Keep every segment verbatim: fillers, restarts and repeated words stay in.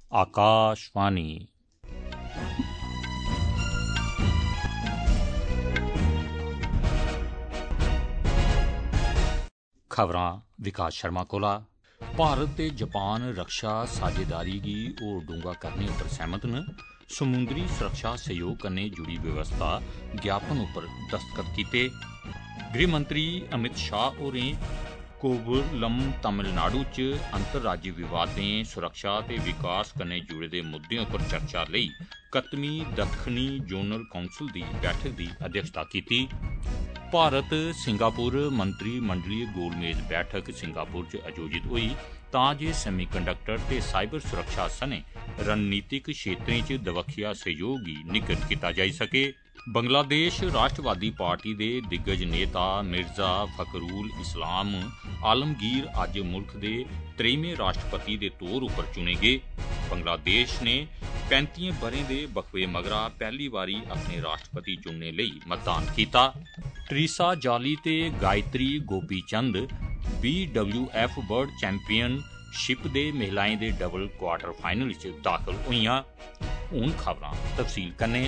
आकाशवाणी। खबरां विकास शर्मा कोला। भारत ते जापान रक्षा साझेदारी गी होर डूंगा करने उप्पर सहमत न। समुंदरी सुरक्षा सहयोग कन्नै जुड़ी व्यवस्था ज्ञापन उप्पर दस्तखत कीते। गृहमंत्री अमित शाह होरें कोवलम तमिलनाडु च अंतर्राज्य विवादें, सुरक्षा ते विकास कन्नै जुड़े दे मुद्दें उप्पर चर्चा लेई कत्तमीं दक्खनी जोनल कौंसल दी बैठक दी अध्यक्षता कीती। भारत सिंगापुर मंत्रिमंडलीय गोलमेज बैठक सिंगापुर च आयोजित होई तां जे सेमीकंडक्टर ते साइबर सुरक्षा सने रणनीतिक क्षेत्रें च दबक्खिया सहयोग गी निग्गर कीता जाई सके। बंगलादेश राष्ट्रवादी पार्टी दे दिग्गज नेता मिर्जा फखरुल इस्लाम आलमगीर अज्ज मुल्ख दे त्रेइमें राष्ट्रपति दे तौर उप्पर चुने गे। बंगलादेश ने पैंतियें ब'रें दे वक्फे मगरा पैह्ली बारी अपने राष्ट्रपति चुनने लेई मतदान कीता। ट्रीसा जाली ते Gayatri Gopichand B W F world championship दे महिलाएं दे डबल क्वार्टर फाइनल च दाखल होईयां। हुण खबरां तफसील कन्नै।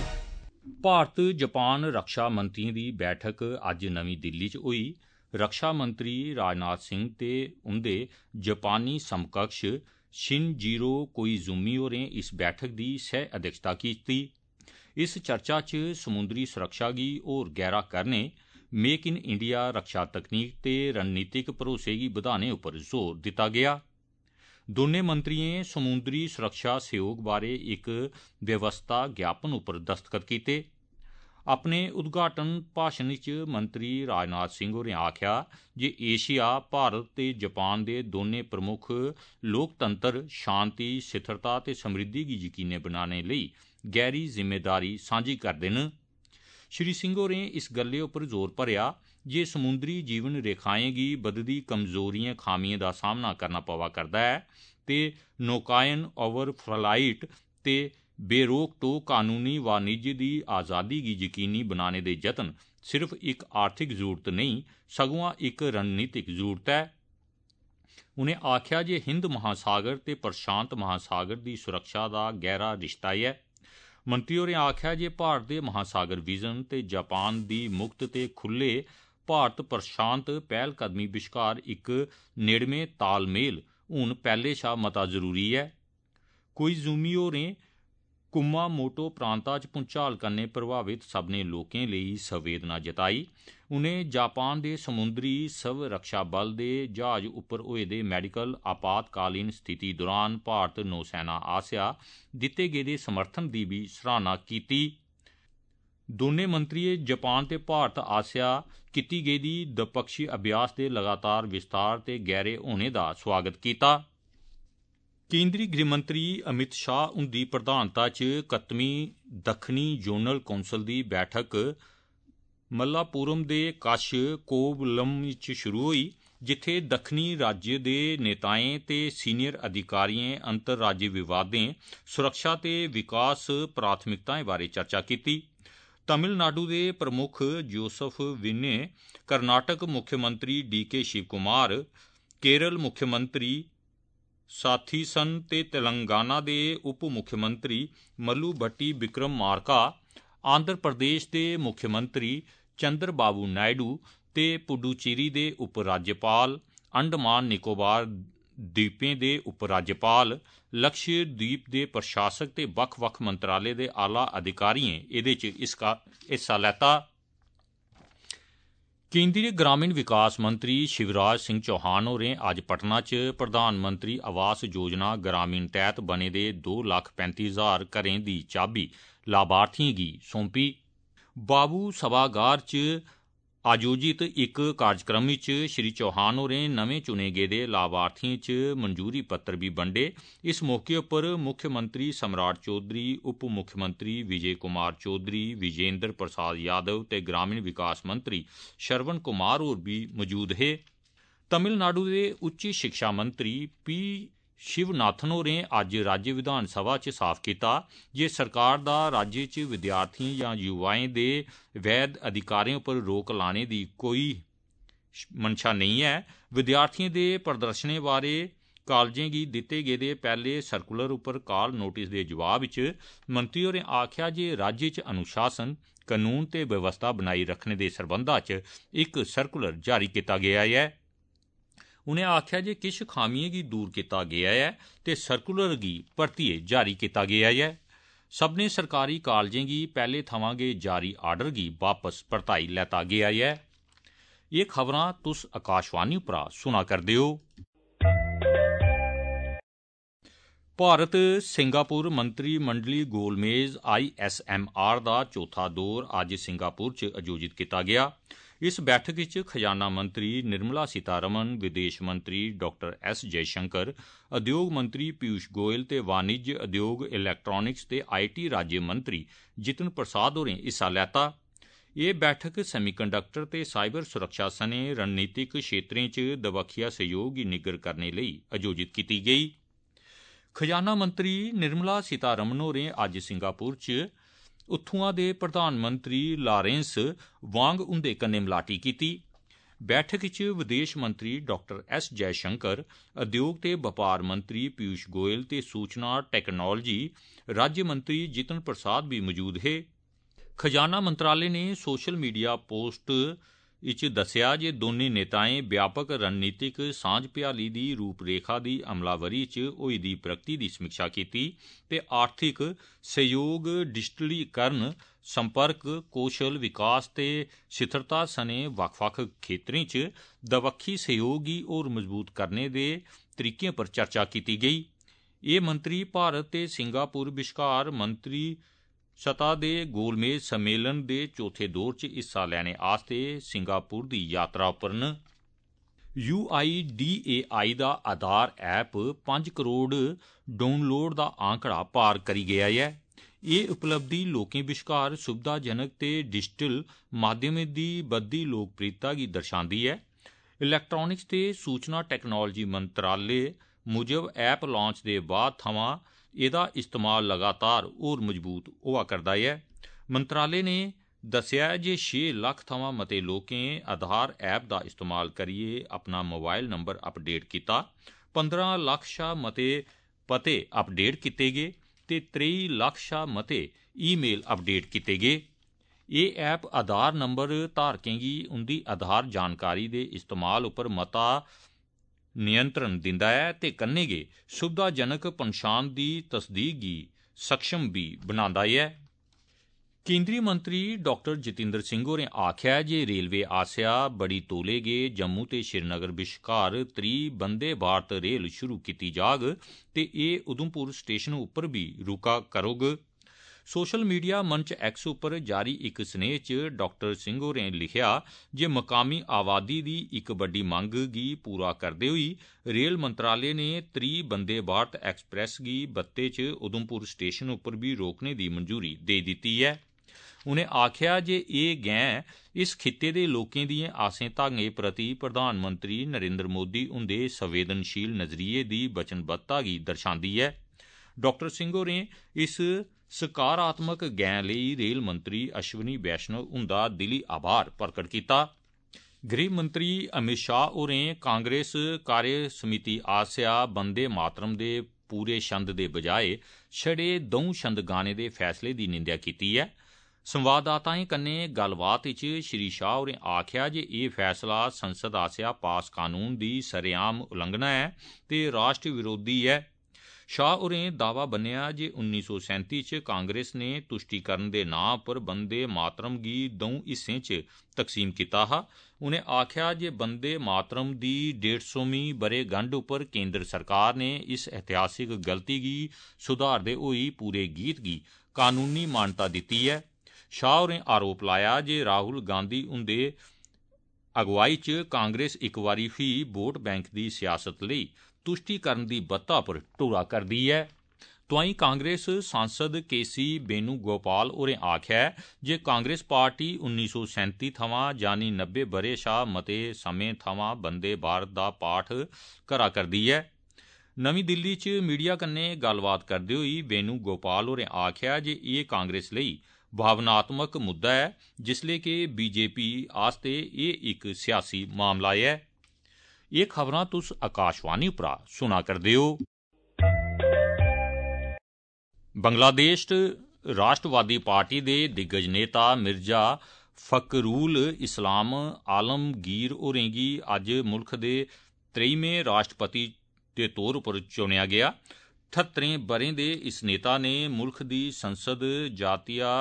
भारत जापान रक्षा मंत्रियों दी बैठक अज्ज नमीं दिल्ली च होई। रक्षा मंत्री राजनाथ सिंह ते उंदे जापानी समकक्ष शिनजीरो कोइजुमी होरें इस बैठक दी सह अध्यक्षता कीती। इस चर्चा च समुंदरी सुरक्षा गी होर गैहरा करने, मेक इन इंडिया रक्षा तकनीक ते रणनीतिक भरोसे गी बधाने उप्पर जोर दित्ता गेआ। दोनें मंत्रियें समुंदरी सुरक्षा सहयोग बारे इक व्यवस्था ज्ञापन उप्पर दस्तखत कीते। अपने उद्घाटन भाषण च मंत्री राजनाथ सिंह होरें आखेआ जे एशिया भारत ते जापान दे दोनें प्रमुख लोकतंत्र शांति, स्थिरता ते समृद्धि गी यकीनी बनाने लेई गैहरी जिम्मेदारी सांझी करदे न। श्री सिंह होरें इस गल्लै उप्पर जोर भरेआ जे समुंदरी जीवन रेखाएं गी बधदी कमजोरियें खामियें दा सामना करना पवा करदा ऐ ते नौकायन, ओवर फ्लाइट ते बेरोक टोक कानूनी वाणिज्य दी आज़ादी गी यकीनी बनाने दे जतन सिर्फ इक आर्थिक जरूरत नेईं सगुआं इक रणनीतिक जरूरत ऐ। उनें आखेआ जे हिंद महासागर ते प्रशांत महासागर दी सुरक्षा दा गैहरा रिश्ता ऐ। मंत्री होरें आखेआ जे भारत दे महासागर विजन ते जापान दी मुक्त ते खुल्ले भारत प्रशांत पैह्लकदमी बश्कार इक नेड़मे तालमेल हून पैह्ले शा मता जरूरी ऐ। कोइजुमी होरें कुमामोटो प्रांता च भूंचाल कन्नै प्रभावित सब्भनें लोकें लेई संवेदना जताई। उनें जापान दे समुंदरी स्व रक्षा बल दे जहाज उप्पर होए दे मैडिकल आपातकालीन स्थिति दौरान भारत नौसेना आसेआ दित्ते गेदे समर्थन दी बी सराहना कीती। दोनें मंत्रियें जापान ते भारत आसेआ कीती गेदी दपक्षी अभ्यास दे लगातार विस्तार ते गैहरे होने दा स्वागत कीता। केंद्री गृहमंत्री अमित शाह हुंदी प्रधानता च कत्तमीं दक्खनी जोनल कौंसल दी बैठक मल्लापुरम दे कश कोवलम च शुरू होई, जित्थे दक्खनी राज्य दे नेताएं ते सीनियर अधिकारियें अंतर्राज्य विवादें, सुरक्षा ते विकास प्राथमिकताएं बारे चर्चा कीती। तमिलनाडु दे प्रमुख जोसफ विने, कर्नाटक मुख्यमंत्री डी के शिवकुमार, केरल मुख्यमंत्री साथीसन ते तेलंगाना दे उप मुख्यमंत्री मल्लू भट्टी विक्रमार्का, आंध्र प्रदेश दे मुख्यमंत्री चंद्रबाबू नायडू ते पुडुचेरी दे उपराज्यपाल, अंडमान निकोबार द्वीपें दे उपराज्यपाल, लक्षद्वीप दे प्रशासक ते बक्ख-बक्ख मंत्रालय दे आला अधिकारियें एह्दे च इसका हिस्सा लैता। केंद्रीय ग्रामीण विकास मंत्री शिवराज सिंह चौहान होरें अज्ज पटना च प्रधानमंत्री आवास योजना ग्रामीण तैह्त बने दे दो लक्ख पैंती हजार घरें दी चाबी लाभार्थियें गी सौंपी। बाबू सभागार च आयोजित इक कार्यक्रम च श्री चौहान होरें नमें चुने गेदे लाभार्थियें च मंजूरी पत्र बी बंडे। इस मौके उप्पर मुख्यमंत्री सम्राट चौधरी, उप मुख्यमंत्री विजय कुमार चौधरी, विजेंद्र प्रसाद यादव ते ग्रामीण विकास मंत्री श्रवण कुमार होर बी मौजूद हे। तमिलनाडु दे उच्च शिक्षा मंत्री पी शिवनाथन होरें अज्ज राज्य विधानसभा च साफ कीता जे सरकार दा राज्य च विद्यार्थियें जां युवाएं दे वैध अधिकारें उप्पर रोक लाने दी कोई मंशा नेईं ऐ। विद्यार्थियें दे प्रदर्शनें बारे कालजें गी दित्ते गेदे पैहले सर्कुलर उप्पर काल नोटिस दे जवाब च मंत्री होरें आखेआ जे राज्य च अनुशासन, कानून ते व्यवस्था बनाई रखने दे सरबंधा च इक सर्कुलर जारी कीता गेआ ऐ। उनें आखेआ जे किश खामियें गी दूर कीता गेआ ऐ ते सर्कुलर गी परतियै जारी कीता गेआ ऐ। सब्भनें सरकारी कालजें गी पैहले थमां गै जारी आर्डर गी वापस परताई लैता गेआ ऐ। एह् खबरां तुस आकाशवाणी उप्परा सुना करदे ओ। भारत सिंगापुर मंत्रिमंडली गोलमेज आई एस एम आर दा चौथा दौर अज्ज सिंगापुर च आयोजित कीता गेआ। इस बैठक च खजाना मंत्री निर्मला सीतारमण, विदेश मंत्री डॉक्टर एस जयशंकर, उद्योग मंत्री पीयूष गोयल ते वाणिज्य, उद्योग, इलैक्ट्रानिक्स ते आई टी राज्य मंत्री जितिन प्रसाद होरें हिस्सा लैता। एह् बैठक सैमीकंडक्टर ते साइबर सुरक्षा सने रणनीतिक क्षेत्रें च दबक्खिया सहयोग गी निग्गर करने लेई आयोजित कीती गेई। खजाना मंत्री निर्मला सीतारमण होरें अज्ज सिंगापुर च उत्थुआं दे प्रधानमंत्री लारेंस वांग हुंदे कन्नै मलाटी कीती। बैठक च विदेश मंत्री डॉक्टर एस जयशंकर, उद्योग ते बपार मंत्री पीयूष गोयल ते सूचना टैक्नोलोजी राज्य मंत्री जितिन प्रसाद भी मौजूद हे। खजाना मंत्रालय ने सोशल मीडिया पोस्ट इच दस्सेआ जे दौनें नेताएं व्यापक रणनीतिक सांझ भ्याली दी रूपरेखा दी अमलावरी च होई दी प्रगति दी समीक्षा कीती ते आर्थिक सहयोग, डिजिटलीकरण, संपर्क, कौशल विकास ते स्थिरता सने बक्ख-बक्ख खेत्रें च दबक्खी सहयोग गी होर मजबूत करने दे तरीकें पर चर्चा कीती गेई। एह् मंत्री भारत ते सिंगापुर बश्कार मंत्री सतह दे गोलमेज सम्मेलन दे चौथे दौर च हिस्सा लैने आस्तै सिंगापुर दी यात्रा उप्पर न। यू आई डी ए आई दा आधार ऐप पंज करोड़ डाउनलोड दा आंकड़ा पार करी गेआ ऐ। एह् उपलब्धि लोकें बश्कार सुविधाजनक ते डिजिटल माध्यमें दी बधदी लोकप्रियता गी दर्शांदी ऐ। इलैक्ट्रानिक्स ते सूचना टैक्नोलोजी मंत्रालय मुजब ऐप लांच दे बाद थमां एह्दा इस्तेमाल लगातार होर मजबूत होआ करदा ऐ। मंत्रालय ने दस्सेआ जे छे लक्ख थमां मते लोकें आधार ऐप दा इस्तेमाल करियै अपना मोबाइल नंबर अपडेट कीता, पंद्रह लक्ख शा मते पते अपडेट कीते गे ते त्रेई लक्ख शा मते ईमेल अपडेट कीते गे। एह् ऐप आधार नंबर धारकें गी उंदी आधार जानकारी दे इस्तेमाल उप्पर मता नियंत्रण दिंदा ऐ ते कन्नै गै सुविधाजनक पन्छान दी तसदीक गी सक्षम भी बनांदा ऐ। केंद्रीय मंत्री डॉक्टर जितेंद्र सिंह होरें आखेआ जे रेलवे आसेआ बड़ी तौले गै जम्मू ते श्रीनगर बश्कार त्री वंदे भारत रेल शुरू कीती जाग ते एह् उधमपुर स्टेशन उप्पर भी रुका करोग। सोशल मीडिया मंच एक्स उप्पर जारी इक स्नेह च डॉक्टर सिंह होरें लिखेआ जे मकामी आबादी दी इक बड्डी मंग गी पूरा करदे होई रेल मंत्रालय ने त्री वंदे भारत एक्सप्रेस गी बत्ते च उधमपुर स्टेशन उप्पर भी रोकने दी मंजूरी देई दित्ती ऐ। उनें आखेआ जे एह् गैंह इस खित्ते दे लोकें दिएं आसें तांगें प्रति प्रधानमंत्री नरेंद्र मोदी हुंदे संवेदनशील नजरिये दी वचनबद्धता गी दर्शांदी ऐ। डॉक्टर सिंह होरें इस सकारात्मक गैंह लेई रेल मंत्री अश्विनी वैष्णव हुंदा दिली आभार प्रकट कीता। गृह मंत्री अमित शाह होरें कांग्रेस कार्य समिति आसेआ वंदे मातरम दे पूरे छंद दे बजाए छड़े दऊं छंद गाने दे फैसले दी निंदेआ कीती ऐ। संवाददाताएं कन्नै गल्लबात च श्री शाह होरें आखेआ जे एह् फैसला संसद आसेआ पास कानून दी सरेआम उल्लंघना ऐ ते राष्ट्र विरोधी ऐ। शाह होरें दावा बन्नेआ जे उन्नी सौ सैंती च कांग्रेस ने तुष्टीकरण दे नांऽ पर वंदे मातरम गी दऊं हिस्सें च तकसीम कीता हा। उनें आखेआ जे वंदे मातरम दी डेढ़ सौवीं ब'रेगंढ उप्पर केंद्र सरकार ने इस ऐतिहासिक गलती गी सुधारदे होई पूरे गीत गी कानूनी मानता दित्ती ऐ। शाह होरें आरोप लाया जे राहुल गांधी हुंदे अगुवाई च कांग्रेस इक बारी फ्ही वोट बैंक दी सियासत लेई तुष्टीकरण दी बत्ता पर टुरा करदी ऐ। तोआईं कांग्रेस सांसद के सी वेणुगोपाल होरें आखेआ जे कांग्रेस पार्टी उन्नी सौ सैंती थमां यानी नब्बे ब'रे शा मते समें थमां वंदे भारत दा पाठ करा करदी ऐ। नमीं दिल्ली च मीडिया कन्नै गल्लबात करदे होई वेणुगोपाल होरें आखेआ जे एह् कांग्रेस लेई भावनात्मक मुद्दा ऐ जिसलै कि बीजेपी आस्तै एह् इक सियासी मामला ऐ। ये खबरां तुस आकाशवाणी उप्परा सुना करदे हो। बंगलादेश राष्ट्रवादी पार्टी दे दिग्गज नेता मिर्जा फखरूल इस्लाम आलमगीर होरें गी अज्ज मुल्ख दे त्रेइमें राष्ट्रपति दे तौर पर चुनेआ गेआ। ठत्तरें ब'रें दे इस नेता ने मुल्ख दी संसद जातीय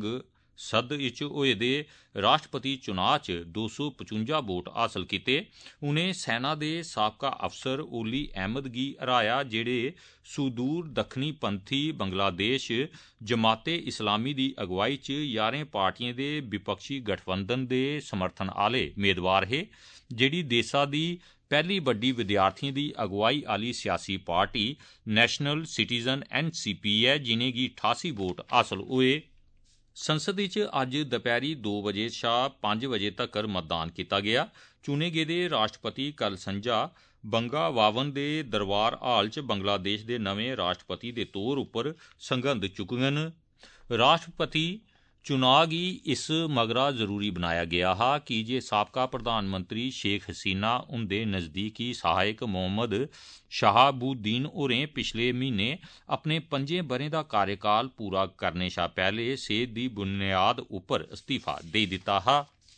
संसद च होए दे राष्ट्रपति चुनाव च दो सौ पचुंजा वोट हासल कीते। उनें सेना दे साबका अफसर ओली अहमद गी हराया जेड़े सुदूर दक्खनी पंथी बंगलादेश जमाते इस्लामी दी अगुवाई च यारें पार्टिएं दे विपक्षी गठबंधन दे समर्थन आह्ले मेदवार हे, जेड़ी देसा दी पैहली बड्डी विद्यार्थिएं दी अगुवाई आह्ली सियासी party national citizen N C P ऐ, जिनेंगी ठासी वोट हासल होए। संसद च अज्ज दपैह्री दो बजे शा पंज बजे तक्कर मतदान कीता गेआ। चुने गेदे राष्ट्रपति कल संझा बंगा वावन दे दरबार हाल च बंगलादेश दे नमें राष्ट्रपति दे तौर उप्पर सगंध चुकङन। राष्ट्रपति चुनाव गी इस मगरा जरूरी बनाया गेआ हा की जे साबका प्रधानमंत्री शेख हसीना हुंदे नज़दीकी सहायक मोहम्मद शहाबुद्दीन होरें पिछले म्हीने अपने पंजें ब'रें दा कार्यकाल पूरा करने शा पैह्ले सेहत दी बुनियाद उप्पर इस्तीफा देई दित्ता हा।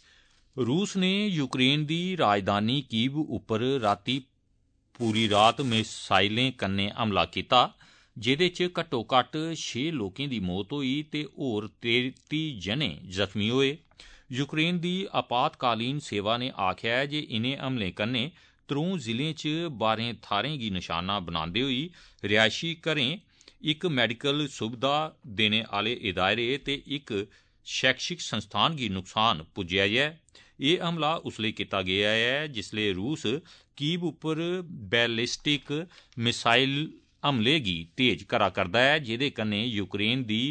रूस ने यूक्रेन दी राजधानी कीव उप्पर रातीं पूरी रात मिसाइलें कन्नै हमला कीता, जेह्दे च घट्टो घट्ट छे लोकें दी मौत होई ते होर तेती जने जख्मी होए। यूक्रेन दी आपातकालीन सेवा ने आखेआ ऐ जे इनें हमलें कन्नै त्रौं जिलें च बारें थाह्रें गी निशाना बनांदे होई रिहायशी घरें, इक मैडिकल सुविधा देने आह्ले इदारे ते इक शैक्षिक संस्थान गी नुकसान पुज्जेआ ऐ। एह् हमला उसलै कीता गेआ ऐ जिसलै रूस कीव उप्पर बैलिस्टिक मिसाइल हमले गी तेज करा करदा ऐ, जेह्दे कन्नै यूक्रेन दी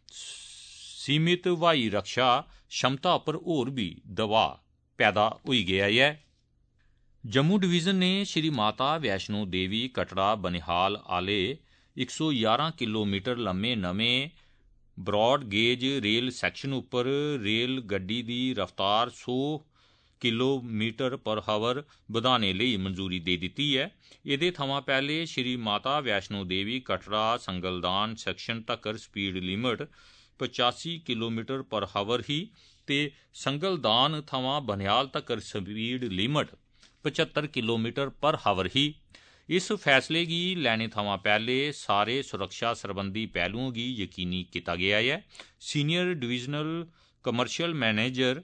सीमित हवाई रक्षा क्षमता पर होर बी दबाऽ पैदा होई गेआ ऐ। जम्मू डिवीजन ने श्री माता वैष्णो देवी कटड़ा बनिहाल आह्ले इक सौ यारां किलोमीटर लम्मे नमें ब्रॉड गेज रेल सैक्शन उप्पर रेल गड्डी दी रफ्तार सौ किलोमीटर पर हावर बधाने लेई मंजूरी देई दित्ती ऐ। एह्दे थमां पैह्ले श्री माता वैष्णो देवी कटड़ा संगलदान सैक्शन तक्कर स्पीड लिमिट पचासी किलोमीटर पर हावर ही ते संगलदान थमां बनिहाल तक्कर स्पीड लिमिट पचहत्तर किलोमीटर पर हावर ही। इस फैसले गी लैने थमां पैह्ले सारे सुरक्षा सरबंधी पहलुओं गी यकीनी कीता गेआ ऐ। Senior divisional commercial manager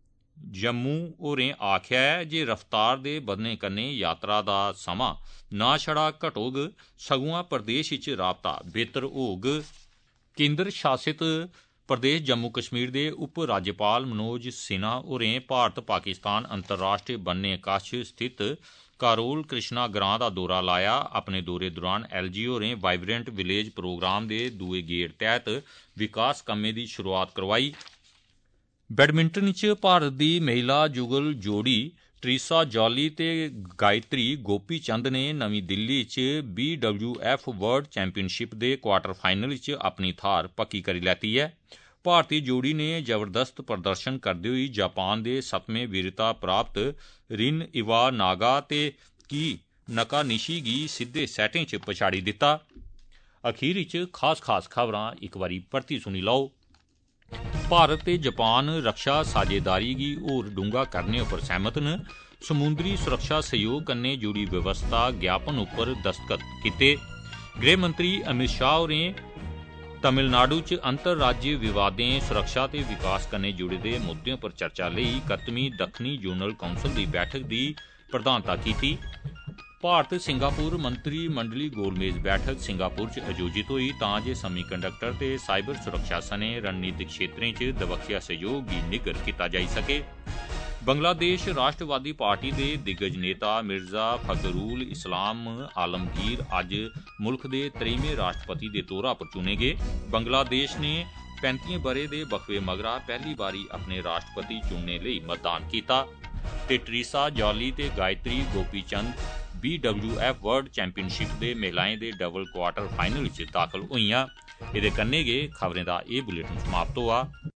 Jammu होरें आखेआ ऐ जे रफ्तार दे बधने कन्नै यात्रा दा समां ना छड़ा घटोग सगुआं प्रदेश च राबता बेहतर होग। केंद्र शासित प्रदेश जम्मू कश्मीर दे उप राज्यपाल मनोज सिन्हा होरें भारत पाकिस्तान अंतर्राष्ट्रीय बन्ने कश स्थित कारोल कृष्णा ग्रां दा दौरा लाया। अपने दौरे दौरान एल जी होरें वाइब्रेंट विलेज प्रोग्राम दे दूए गेड़ तैह्त विकास कम्में दी शुरुआत करवाई। बैडमिंटन च भारत दी महिला जुगल जोड़ी ट्रीसा जॉली ते गायत्री गोपी चंद ने नमीं दिल्ली च B W F world championship दे क्वार्टर फाइनल च अपनी थाह्र पक्की करी लैती ऐ। भारतीय जोड़ी ने जबरदस्त प्रदर्शन करदे होई जापान दे सतमें वीरता प्राप्त रिन इवानागा ते की नकानिशी गी सिद्धे सैटें च पछाड़ी दित्ता। अखीर च खास खास खबरां इक बारी परती सुनी लओ। भारत ते जापान रक्षा साझेदारी गी होर डूंगा करने उप्पर सैह्मत न। समुंदरी सुरक्षा सहयोग कन्नै जुड़ी व्यवस्था ज्ञापन उप्पर दस्तखत कीते। गृहमंत्री अमित शाह होरें तमिलनाडु च अंतर्राज्य विवादें, सुरक्षा ते विकास कन्नै जुड़े दे मुद्दें पर चर्चा लेई इकहत्तरवीं दक्खनी जोनल काउंसल दी बैठक दी प्रधानता कीती। भारत सिंगापुर मंत्रीमंडली गोलमेज बैठक सिंगापुर च आयोजित होई तां जे सेमीकंडक्टर ते साइबर सुरक्षा सने रणनीतिक क्षेत्रें च दबक्खिया सहयोग गी निग्गर कीता जाई सके। बंगलादेश राष्ट्रवादी पार्टी दे दिग्गज नेता मिर्जा फखरूल इस्लाम आलमगीर अज्ज मुल्ख दे त्रेइमें राष्ट्रपति दे तौरा पर चुने गे। बंगलादेश ने पैंतियें ब'रे दे वक्फे मगरा पैह्ली बारी अपने राष्ट्रपति चुनने लेई मतदान कीता ते ट्रीसा जॉली ते Gayatri Gopichand B W F world championship दे महिलाएं दे डबल क्वार्टर फाइनल च दाखल होईयां। एह्दे कन्नै गै खबरें दा एह् बुलेटिन समाप्त होआ।